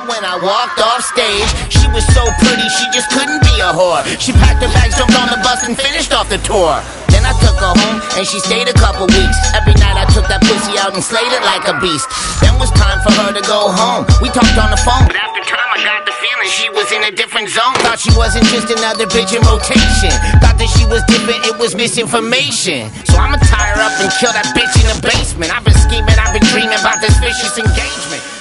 when I walked off stage. She was so pretty, she just couldn't be a whore. She packed her bags, jumped on the bus, and finished off the tour. Then I took her home, and she stayed a couple weeks. Every night I took that pussy out and slayed it like a beast. Then was time for her to go home. We talked on the phone, but after time I got the feeling she was in a different zone. Thought she wasn't just another bitch in rotation. Thought that she was different, it was misinformation. So I'ma tie her up and kill that bitch in the basement. I've been scheming, I've been dreaming about this vicious engagement.